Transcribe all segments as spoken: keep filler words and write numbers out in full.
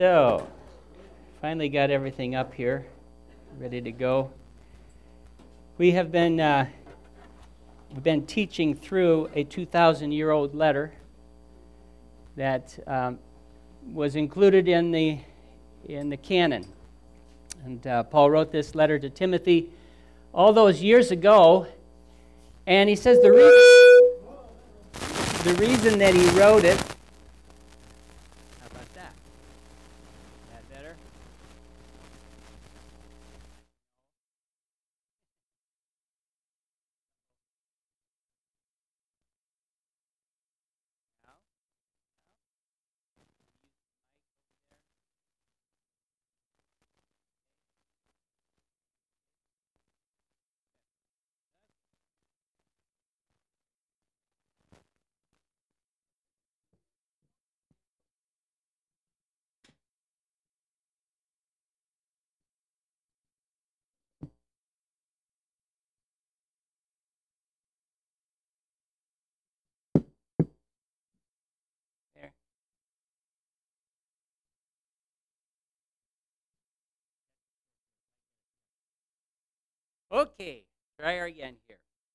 So, finally got everything up here, ready to go. We have been uh, we've been teaching through a two thousand year old letter that um, was included in the in the canon, and uh, Paul wrote this letter to Timothy all those years ago, and he says the reason the reason that he wrote it. How about that? That better? There. Okay, try her again here.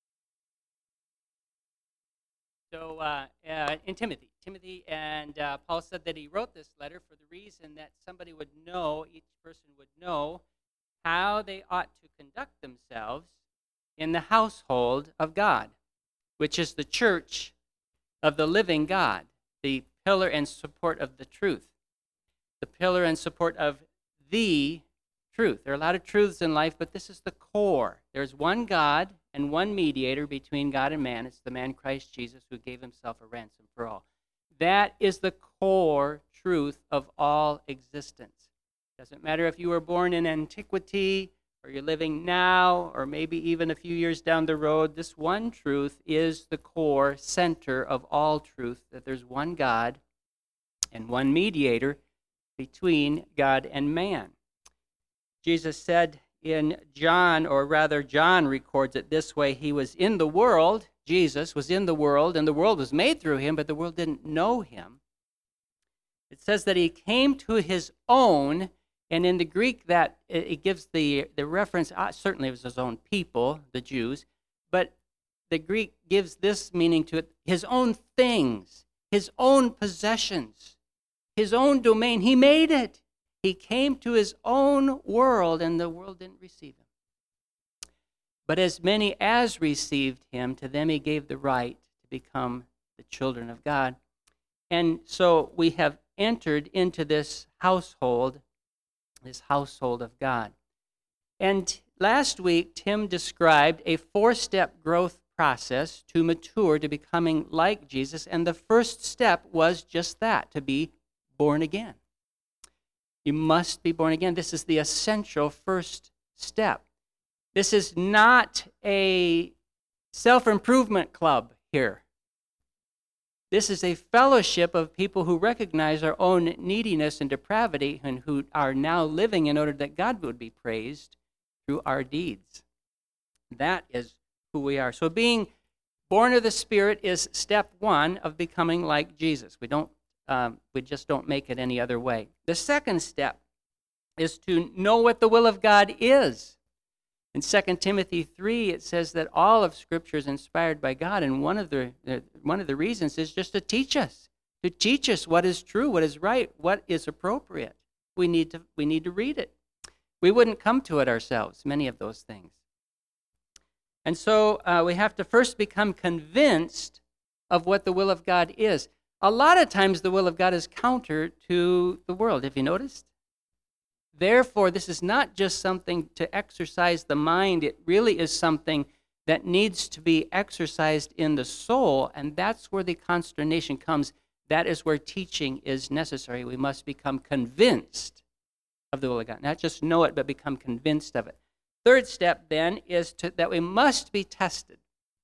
So, uh, uh, in Timothy, Timothy and uh, Paul said that he wrote this letter for the reason that somebody would know, each person would know, how they ought to conduct themselves in the household of God, which is the church of the living God, the pillar and support of the truth, the pillar and support of the truth. There are a lot of truths in life, but this is the core. There's one God and one mediator between God and man. It's the man Christ Jesus who gave himself a ransom for all. That is the core truth of all existence. Doesn't matter if you were born in antiquity or you're living now or maybe even a few years down the road, this one truth is the core center of all truth, that there's one God and one mediator between God and man. Jesus said in John, or rather John records it this way, he was in the world, Jesus was in the world, and the world was made through him, but the world didn't know him. It says that he came to his own, and in the Greek that it gives the, the reference, uh, certainly it was his own people, the Jews, but the Greek gives this meaning to it, his own things, his own possessions, his own domain. He made it. He came to his own world, and the world didn't receive him. But as many as received him, to them he gave the right to become the children of God. And so we have entered into this household, this household of God. And last week, Tim described a four-step growth process to mature, to becoming like Jesus. And the first step was just that, to be born again. You must be born again. This is the essential first step. This is not a self-improvement club here. This is a fellowship of people who recognize our own neediness and depravity and who are now living in order that God would be praised through our deeds. That is who we are. So being born of the Spirit is step one of becoming like Jesus. We don't Um, we just don't make it any other way. The second step is to know what the will of God is. In Second Timothy three, it says that all of Scripture is inspired by God, and one of the uh, one of the reasons is just to teach us, to teach us what is true, what is right, what is appropriate. We need to we need to read it. We wouldn't come to it ourselves, many of those things. And so uh, we have to first become convinced of what the will of God is. A lot of times the will of God is counter to the world. Have you noticed? Therefore, this is not just something to exercise the mind. It really is something that needs to be exercised in the soul, and that's where the consternation comes. That is where teaching is necessary. We must become convinced of the will of God. Not just know it, but become convinced of it. Third step, then, is to, that we must be tested.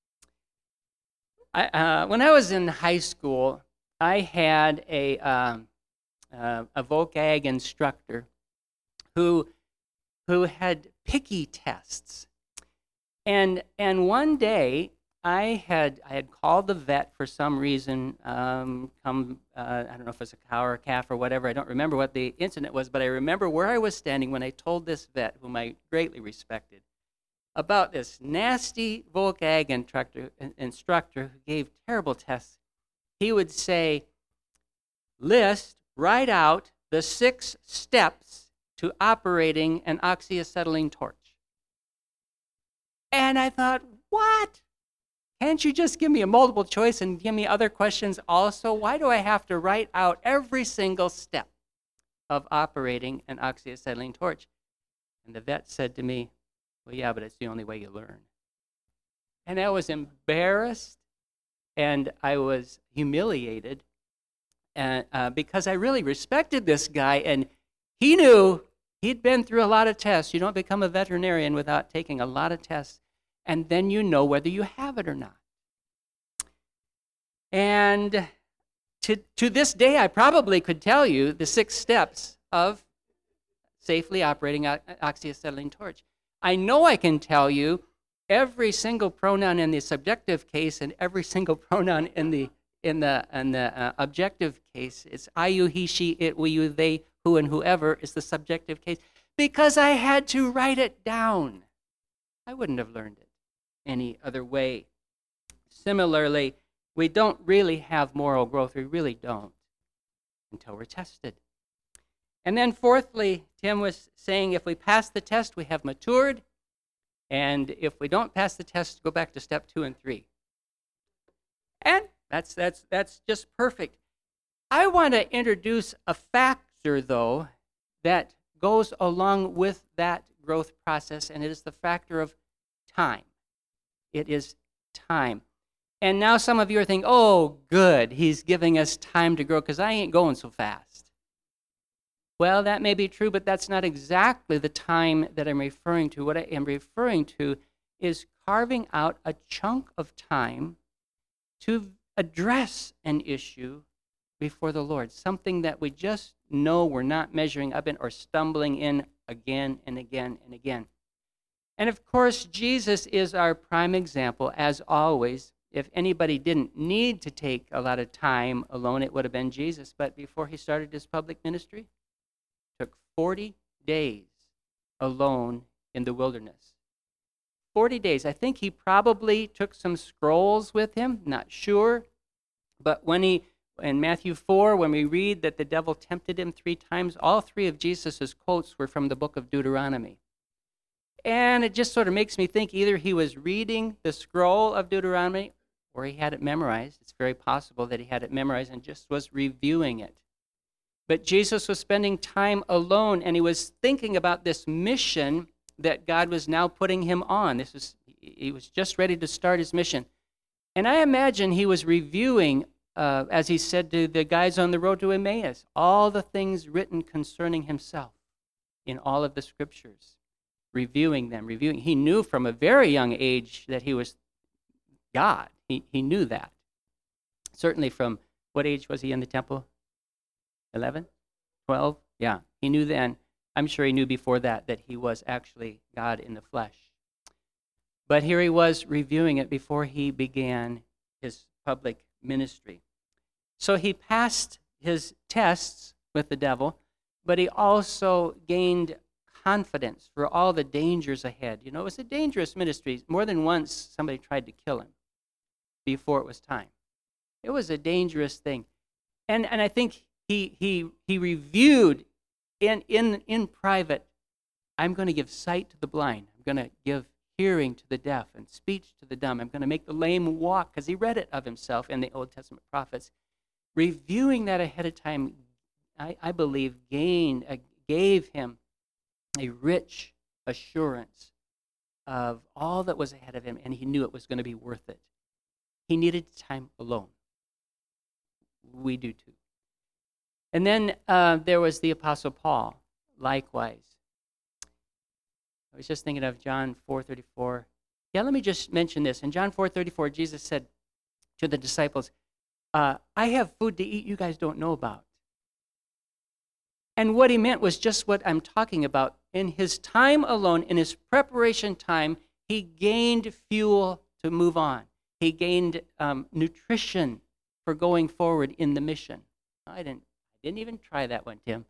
I, uh, when I was in high school, I had a um, uh, a voc-ag instructor who who had picky tests, and and one day I had I had called the vet for some reason, um, come, uh, I don't know if it was a cow or a calf or whatever. I don't remember what the incident was, but I remember where I was standing when I told this vet, whom I greatly respected, about this nasty Volk Ag instructor, instructor who gave terrible tests. He would say, list, write out the six steps to operating an oxyacetylene torch. And I thought, what? Can't you just give me a multiple choice and give me other questions also? Why do I have to write out every single step of operating an oxyacetylene torch? And the vet said to me, well, yeah, but it's the only way you learn. And I was embarrassed and I was humiliated and, uh, because I really respected this guy, and he knew he'd been through a lot of tests. You don't become a veterinarian without taking a lot of tests, and then you know whether you have it or not. And to, to this day, I probably could tell you the six steps of safely operating an oxyacetylene torch. I know I can tell you every single pronoun in the subjective case and every single pronoun in the in the in the uh, objective case. It's I, you, he, she, it, we, you, they, who, and whoever is the subjective case, because I had to write it down. I wouldn't have learned it any other way. Similarly, we don't really have moral growth. We really don't until we're tested. And then fourthly, Tim was saying if we pass the test, we have matured. And if we don't pass the test, go back to step two and three. And that's that's that's just perfect. I want to introduce a factor, though, that goes along with that growth process, and it is the factor of time. It is time. And now some of you are thinking, oh, good, he's giving us time to grow because I ain't going so fast. Well, that may be true, but that's not exactly the time that I'm referring to. What I am referring to is carving out a chunk of time to address an issue before the Lord, something that we just know we're not measuring up in or stumbling in again and again and again. And of course, Jesus is our prime example, as always. If anybody didn't need to take a lot of time alone, it would have been Jesus. But before he started his public ministry, it took forty days alone in the wilderness. forty days. I think he probably took some scrolls with him, not sure. But when he, in Matthew four, when we read that the devil tempted him three times, all three of Jesus' quotes were from the book of Deuteronomy. And it just sort of makes me think either he was reading the scroll of Deuteronomy or he had it memorized. It's very possible that he had it memorized and just was reviewing it. But Jesus was spending time alone, and he was thinking about this mission that God was now putting him on. This was, he was just ready to start his mission. And I imagine he was reviewing, uh, as he said to the guys on the road to Emmaus, all the things written concerning himself in all of the scriptures, reviewing them, reviewing. He knew from a very young age that he was God. He, he knew that. Certainly from, what age was he in the temple? eleven? twelve? Yeah, he knew then. I'm sure he knew before that that he was actually God in the flesh. But here he was reviewing it before he began his public ministry. So he passed his tests with the devil, but he also gained confidence for all the dangers ahead. You know, it was a dangerous ministry. More than once, somebody tried to kill him before it was time. It was a dangerous thing. And and I think he he he reviewed in in in private, I'm going to give sight to the blind. I'm going to give hearing to the deaf and speech to the dumb. I'm going to make the lame walk, because he read it of himself in the Old Testament prophets. Reviewing that ahead of time, I, I believe, gained, uh, gave him a rich assurance of all that was ahead of him, and he knew it was going to be worth it. He needed time alone. We do too. And then uh, there was the Apostle Paul, likewise. I was just thinking of John four thirty-four. Yeah, let me just mention this. In John four thirty-four, Jesus said to the disciples, uh, I have food to eat you guys don't know about. And what he meant was just what I'm talking about. In his time alone, in his preparation time, he gained fuel to move on. he gained um, nutrition for going forward in the mission. I didn't, I didn't even try that one, Tim.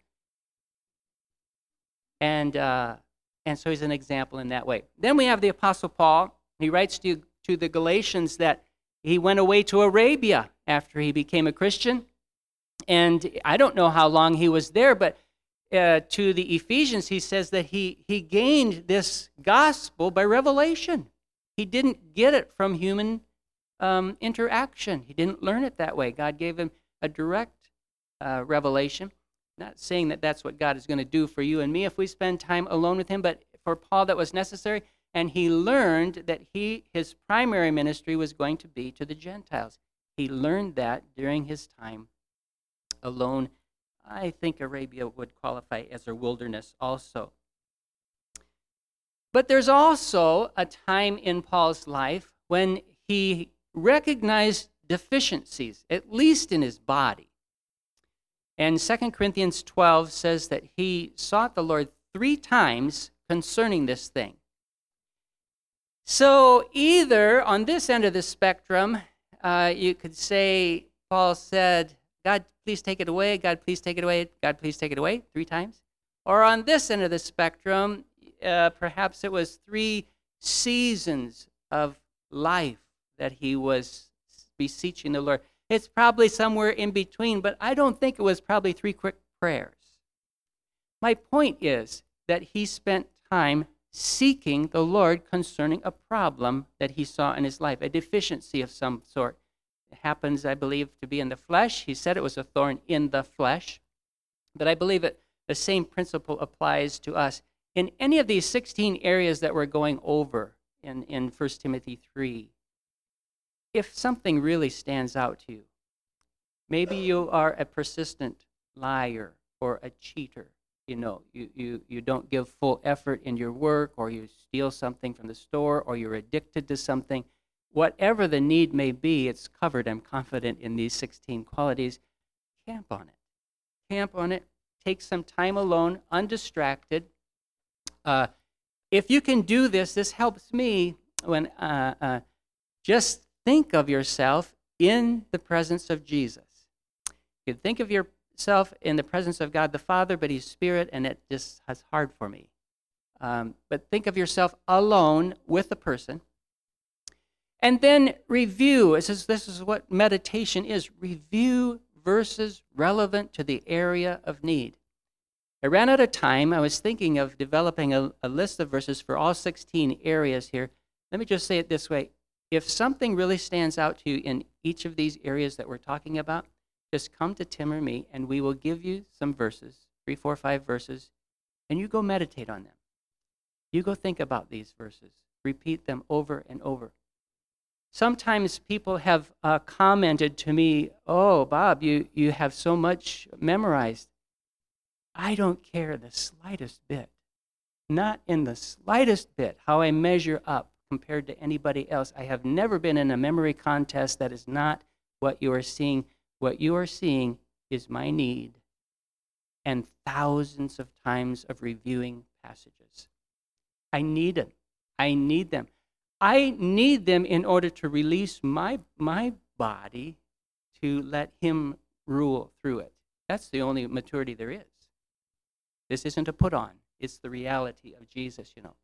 And uh, and so he's an example in that way. Then we have the Apostle Paul. He writes to, to the Galatians that he went away to Arabia after he became a Christian. And I don't know how long he was there, but uh, to the Ephesians, he says that he, he gained this gospel by revelation. He didn't get it from human um, interaction. He didn't learn it that way. God gave him a direct uh, revelation. Not saying that that's what God is going to do for you and me if we spend time alone with him, but for Paul that was necessary. And he learned that he his primary ministry was going to be to the Gentiles. He learned that during his time alone. I think Arabia would qualify as a wilderness also. But there's also a time in Paul's life when he recognized deficiencies, at least in his body. And Second Corinthians twelve says that he sought the Lord three times concerning this thing. So either on this end of the spectrum, uh, you could say Paul said, God, please take it away. God, please take it away. God, please take it away, three times. Or on this end of the spectrum, uh, perhaps it was three seasons of life that he was beseeching the Lord. It's probably somewhere in between, but I don't think it was probably three quick prayers. My point is that he spent time seeking the Lord concerning a problem that he saw in his life, a deficiency of some sort. It happens, I believe, to be in the flesh. He said it was a thorn in the flesh, but I believe that the same principle applies to us. In any of these sixteen areas that we're going over in, in First Timothy three, if something really stands out to you, maybe you are a persistent liar or a cheater. You know, you, you, you don't give full effort in your work, or you steal something from the store, or you're addicted to something. Whatever the need may be, it's covered, I'm confident, in these sixteen qualities. Camp on it. Camp on it. Take some time alone, undistracted. Uh, if you can do this, this helps me when uh, uh, just think of yourself in the presence of Jesus. You can think of yourself in the presence of God the Father, but he's Spirit, and it just is hard for me. Um, but think of yourself alone with a person. And then review. This is, this is what meditation is. Review verses relevant to the area of need. I ran out of time. I was thinking of developing a, a list of verses for all sixteen areas here. Let me just say it this way. If something really stands out to you in each of these areas that we're talking about, just come to Tim or me, and we will give you some verses, three, four, five verses, and you go meditate on them. You go think about these verses. Repeat them over and over. Sometimes people have uh, commented to me, oh, Bob, you, you have so much memorized. I don't care the slightest bit, not in the slightest bit, how I measure up compared to anybody else. I have never been in a memory contest. That is not what you are seeing. What you are seeing is my need and thousands of times of reviewing passages. I need them. I need them. I need them in order to release my, my body to let him rule through it. That's the only maturity there is. This isn't a put on. It's the reality of Jesus, you know.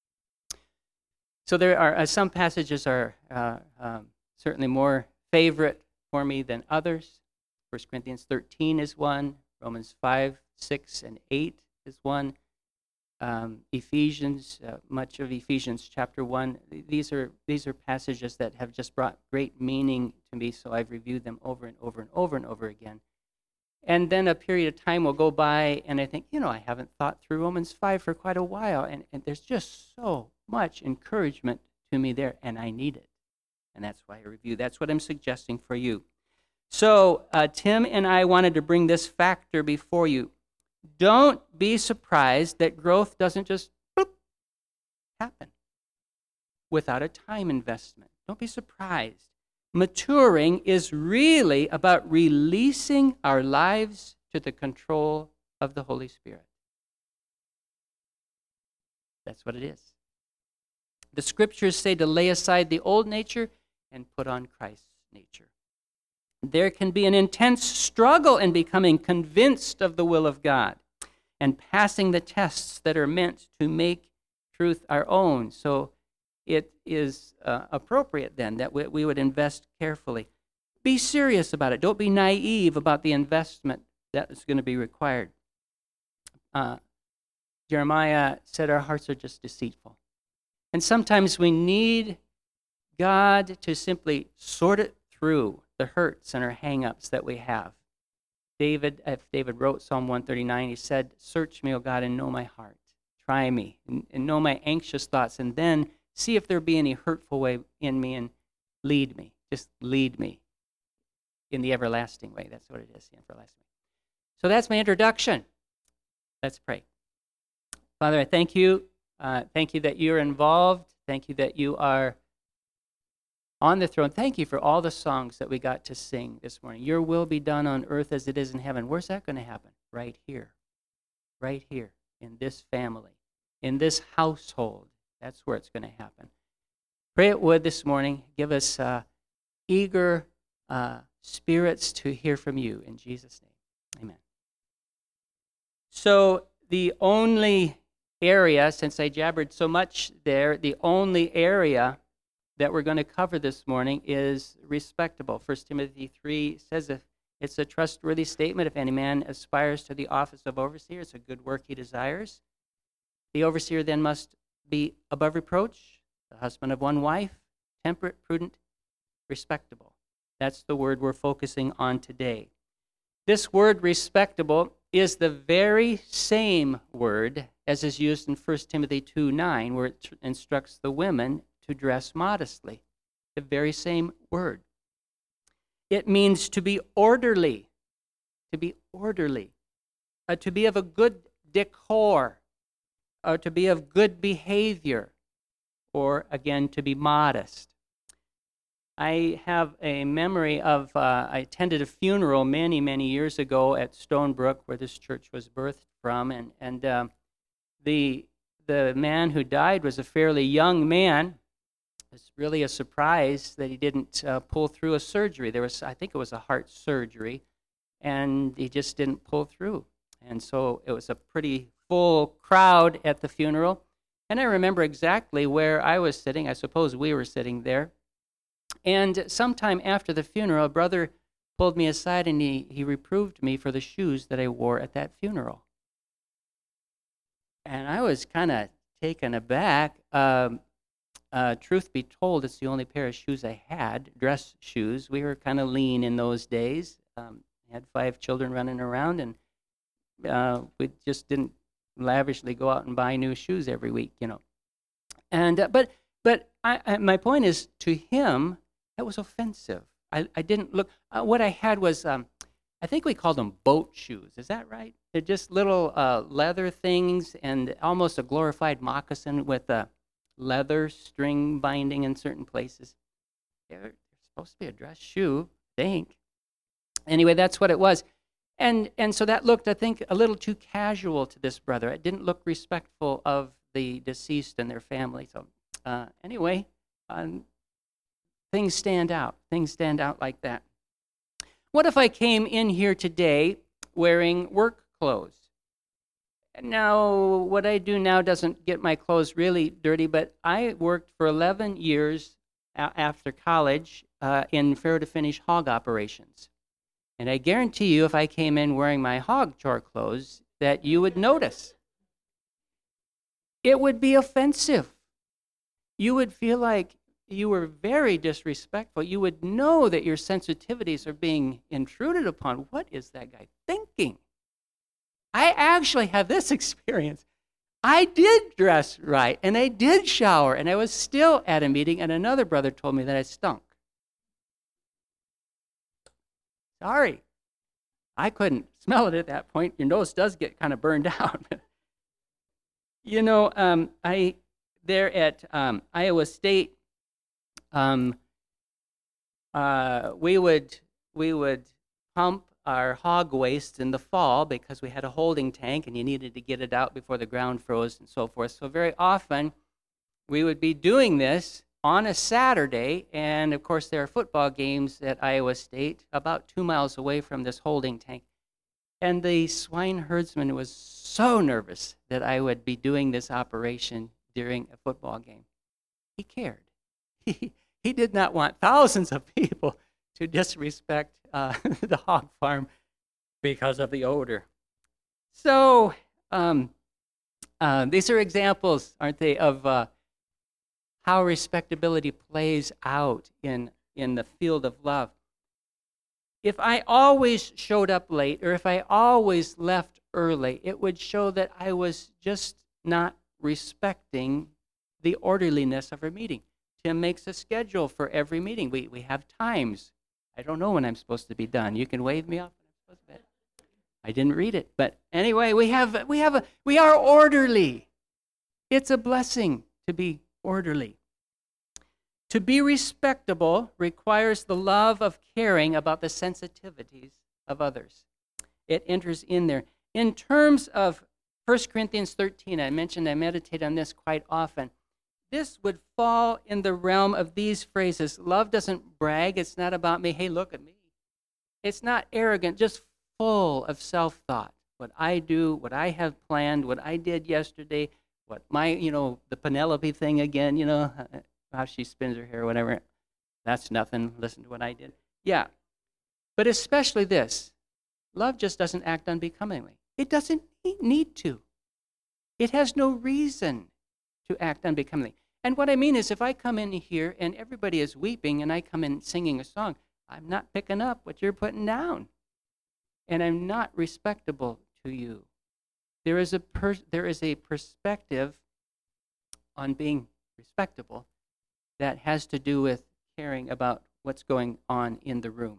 So there are uh, some passages are uh, um, certainly more favorite for me than others. First Corinthians thirteen is one. Romans five, six, and eight is one. Um, Ephesians, uh, much of Ephesians chapter one. These are these are passages that have just brought great meaning to me, so I've reviewed them over and over and over and over again. And then a period of time will go by, and I think, you know, I haven't thought through Romans five for quite a while, and, and there's just so much encouragement to me there, and I need it. And that's why I review. That's what I'm suggesting for you. So uh, Tim and I wanted to bring this factor before you. Don't be surprised that growth doesn't just boop, happen without a time investment. Don't be surprised. Maturing is really about releasing our lives to the control of the Holy Spirit. That's what it is. The scriptures say to lay aside the old nature and put on Christ's nature. There can be an intense struggle in becoming convinced of the will of God and passing the tests that are meant to make truth our own. So it is uh, appropriate then that we, we would invest carefully. Be serious about it. Don't be naive about the investment that is going to be required. Uh, Jeremiah said our hearts are just deceitful. And sometimes we need God to simply sort it through the hurts and our hang-ups that we have. David, if David wrote Psalm one thirty-nine, he said, "Search me, O God, and know my heart. Try me, and, and know my anxious thoughts, and then see if there be any hurtful way in me, and lead me." Just lead me in the everlasting way. That's what it is, the everlasting way. So that's my introduction. Let's pray. Father, I thank you. Uh, thank you that you're involved. Thank you that you are on the throne. Thank you for all the songs that we got to sing this morning. Your will be done on earth as it is in heaven. Where's that going to happen? Right here. Right here in this family, in this household. That's where it's going to happen. Pray it would this morning. Give us uh, eager uh, spirits to hear from you. In Jesus' name, amen. So the only area, since I jabbered so much there, the only area that we're going to cover this morning is respectable. First Timothy three says if it's a trustworthy statement. If any man aspires to the office of overseer, it's a good work he desires. The overseer then must be above reproach, the husband of one wife, temperate, prudent, respectable. That's the word we're focusing on today. This word respectable is the very same word as is used in First Timothy two nine, where it tr- instructs the women to dress modestly. The very same word. It means to be orderly, to be orderly, uh, to be of a good decor, or to be of good behavior, or again, to be modest. I have a memory of, uh, I attended a funeral many, many years ago at Stonebrook, where this church was birthed from, and, and um, the, the man who died was a fairly young man. It's really a surprise that he didn't uh, pull through a surgery. There was, I think it was a heart surgery, and he just didn't pull through. And so it was a pretty full crowd at the funeral. And I remember exactly where I was sitting. I suppose we were sitting there. And sometime after the funeral, a brother pulled me aside and he, he reproved me for the shoes that I wore at that funeral. And I was kind of taken aback. Um, uh, truth be told, it's the only pair of shoes I had, dress shoes. We were kind of lean in those days. Um, had five children running around, and uh, we just didn't lavishly go out and buy new shoes every week, you know. And uh, but but I, I, my point is, to him, that was offensive. I, I didn't look. Uh, what I had was, um, I think we called them boat shoes. Is that right? They're just little uh, leather things and almost a glorified moccasin with a leather string binding in certain places. They're supposed to be a dress shoe, I think. Anyway, that's what it was. And and so that looked, I think, a little too casual to this brother. It didn't look respectful of the deceased and their family. So uh, anyway, um, things stand out. Things stand out like that. What if I came in here today wearing work clothes? Now, what I do now doesn't get my clothes really dirty, but I worked for eleven years a- after college uh, in fair to finish hog operations. And I guarantee you, if I came in wearing my hog chore clothes, that you would notice. It would be offensive. You would feel like you were very disrespectful. You would know that your sensitivities are being intruded upon. What is that guy thinking? I actually have this experience. I did dress right, and I did shower, and I was still at a meeting, and another brother told me that I stunk. Sorry. I couldn't smell it at that point. Your nose does get kind of burned out. You know, um, I there at um, Iowa State, um, uh, we would we would pump our hog waste in the fall because we had a holding tank and you needed to get it out before the ground froze and so forth. So very often we would be doing this on a Saturday, and of course there are football games at Iowa State about two miles away from this holding tank. And the swine herdsman was so nervous that I would be doing this operation during a football game. He cared. He, he did not want thousands of people to disrespect uh, the hog farm because of the odor. So um, uh, these are examples, aren't they, of uh, how respectability plays out in, in the field of love. If I always showed up late, or if I always left early, it would show that I was just not respecting the orderliness of our meeting. Tim makes a schedule for every meeting. We we have times. I don't know when I'm supposed to be done. You can wave me off when I'm supposed to be. I didn't read it, but anyway, we have we have a we are orderly. It's a blessing to be orderly. To be respectable requires the love of caring about the sensitivities of others. It enters in there. In terms of First Corinthians thirteen, I mentioned I meditate on this quite often. This would fall in the realm of these phrases. Love doesn't brag. It's not about me. Hey, look at me. It's not arrogant, just full of self-thought. What I do, what I have planned, what I did yesterday, what my, you know, the Penelope thing again, you know, how she spins her hair or whatever. That's nothing. Listen to what I did. Yeah. But especially this. Love just doesn't act unbecomingly. It doesn't need to. It has no reason to act unbecomingly. And what I mean is, if I come in here and everybody is weeping and I come in singing a song, I'm not picking up what you're putting down. And I'm not respectable to you. There is a per- there is a perspective on being respectable that has to do with caring about what's going on in the room.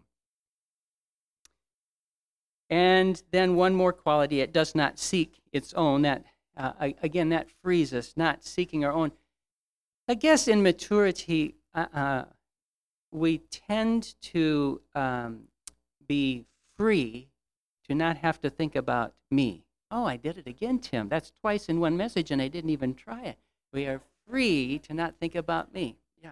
And then one more quality, it does not seek its own. That uh, again, that frees us, not seeking our own. I guess in maturity, uh, uh, we tend to um, be free to not have to think about me. Oh, I did it again, Tim. That's twice in one message, and I didn't even try it. We are free to not think about me. Yeah.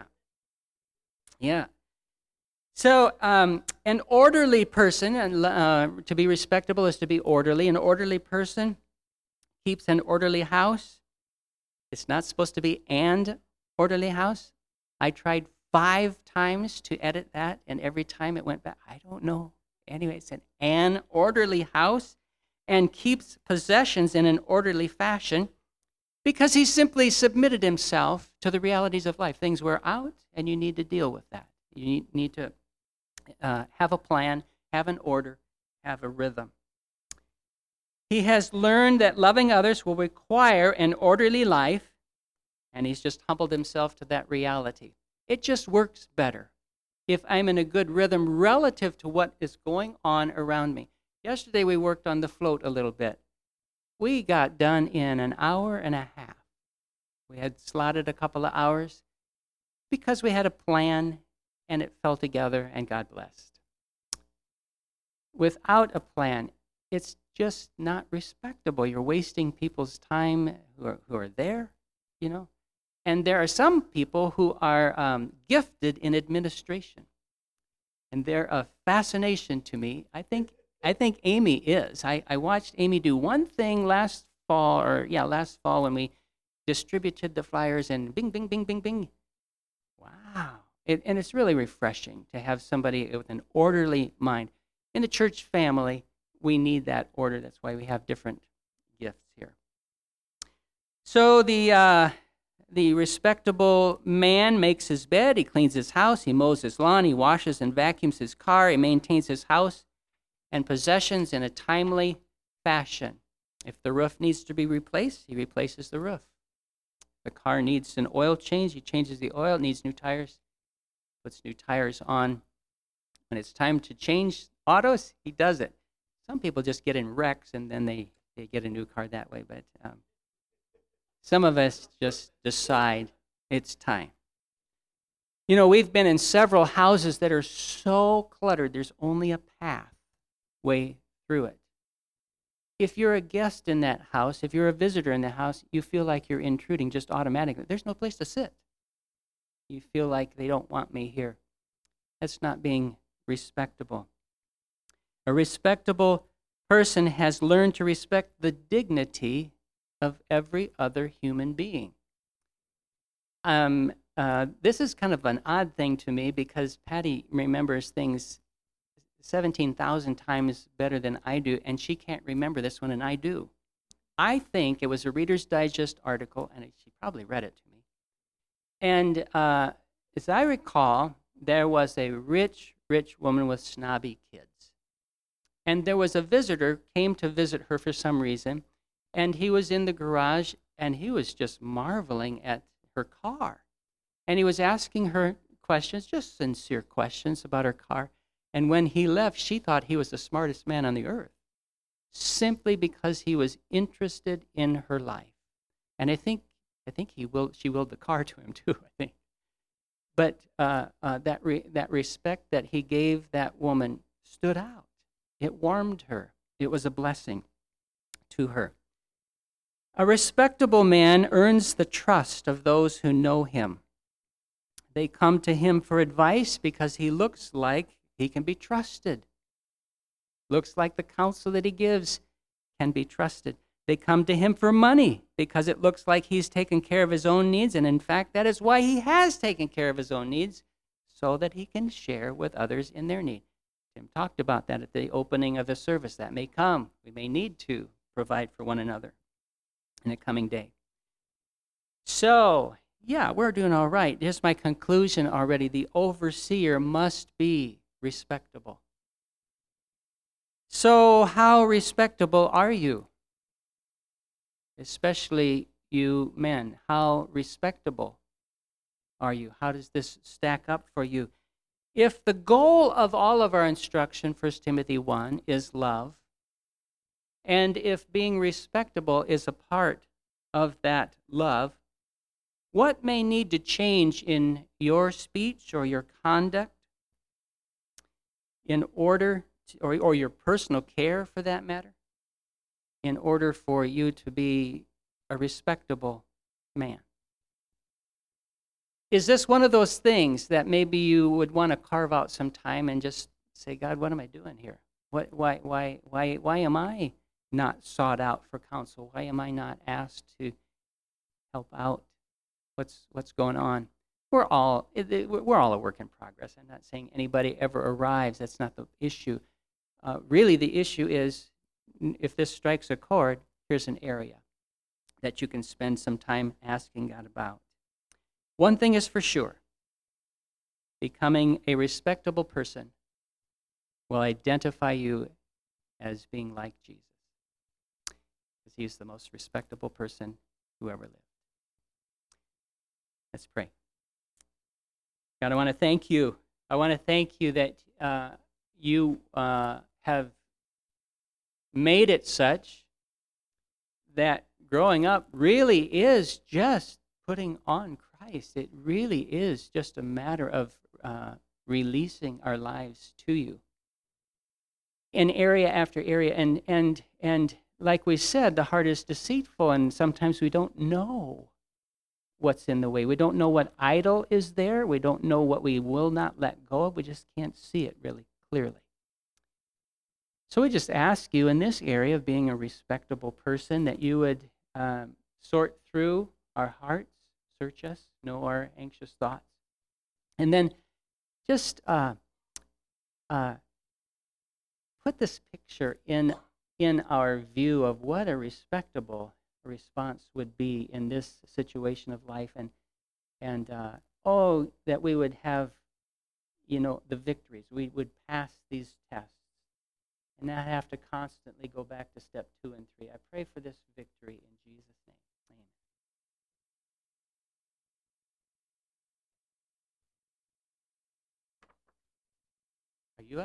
Yeah. So um, an orderly person, and uh, to be respectable is to be orderly. An orderly person keeps an orderly house. It's not supposed to be an orderly house. I tried five times to edit that, and every time it went back. I don't know. Anyway, it's an, an orderly house, and keeps possessions in an orderly fashion because he simply submitted himself to the realities of life. Things were out, and you need to deal with that. You need, need to uh, have a plan, have an order, have a rhythm. He has learned that loving others will require an orderly life, and he's just humbled himself to that reality. It just works better if I'm in a good rhythm relative to what is going on around me. Yesterday we worked on the float a little bit. We got done in an hour and a half. We had slotted a couple of hours because we had a plan and it fell together and God blessed. Without a plan, it's just not respectable. You're wasting people's time who are, who are there, you know. And there are some people who are um, gifted in administration. And they're a fascination to me. I think I think Amy is. I, I watched Amy do one thing last fall, or yeah, last fall when we distributed the flyers and bing, bing, bing, bing, bing. Wow. It, and it's really refreshing to have somebody with an orderly mind. In the church family, we need that order. That's why we have different gifts here. So the uh, the respectable man makes his bed, he cleans his house, he mows his lawn, he washes and vacuums his car, he maintains his house and possessions in a timely fashion. If the roof needs to be replaced, he replaces the roof. The car needs an oil change, he changes the oil. It needs new tires, puts new tires on. When it's time to change autos, he does it. Some people just get in wrecks and then they, they get a new car that way, but um, some of us just decide it's time. You know, we've been in several houses that are so cluttered, there's only a pathway through it. If you're a guest in that house, if you're a visitor in the house, you feel like you're intruding just automatically. There's no place to sit. You feel like they don't want me here. That's not being respectable. A respectable person has learned to respect the dignity of every other human being. Um, uh, this is kind of an odd thing to me because Patty remembers things seventeen thousand times better than I do, and she can't remember this one, and I do. I think it was a Reader's Digest article, and she probably read it to me. And uh, as I recall, there was a rich, rich woman with snobby kids. And there was a visitor came to visit her for some reason, and he was in the garage, and he was just marveling at her car. And he was asking her questions, just sincere questions about her car. And when he left, she thought he was the smartest man on the earth, simply because he was interested in her life. And I think I think he will. She willed the car to him too, I think. But uh, uh, that re- that respect that he gave that woman stood out. It warmed her. It was a blessing to her. A respectable man earns the trust of those who know him. They come to him for advice because he looks like he can be trusted. Looks like the counsel that he gives can be trusted. They come to him for money because it looks like he's taken care of his own needs, and in fact, that is why he has taken care of his own needs, so that he can share with others in their need. Tim talked about that at the opening of the service. That may come. We may need to provide for one another in a coming day. So, yeah, we're doing all right. Here's my conclusion already. The overseer must be respectable. So, how respectable are you? Especially you men. How respectable are you? How does this stack up for you? If the goal of all of our instruction, First Timothy one, is love, and if being respectable is a part of that love, what may need to change in your speech or your conduct in order, to, or, or your personal care for that matter, in order for you to be a respectable man? Is this one of those things that maybe you would want to carve out some time and just say, God, what am I doing here? What, why, why, why, why am I not sought out for counsel? Why am I not asked to help out? What's what's going on? We're all it, it, we're all a work in progress. I'm not saying anybody ever arrives. That's not the issue. Uh, really, the issue is if this strikes a chord, here's an area that you can spend some time asking God about. One thing is for sure, becoming a respectable person will identify you as being like Jesus, because he's the most respectable person who ever lived. Let's pray. God, I want to thank you. I want to thank you that uh, you uh, have made it such that growing up really is just putting on Christ. It really is just a matter of uh, releasing our lives to you in area after area. And, and, and like we said, the heart is deceitful, and sometimes we don't know what's in the way. We don't know what idol is there. We don't know what we will not let go of. We just can't see it really clearly. So we just ask you in this area of being a respectable person that you would um, sort through our hearts, search us, know our anxious thoughts, and then just uh, uh, put this picture in in our view of what a respectable response would be in this situation of life, and and uh, oh, that we would have, you know, the victories. We would pass these tests and not have to constantly go back to step two and three. I pray for this victory in Jesus' name. Amen. Are you up?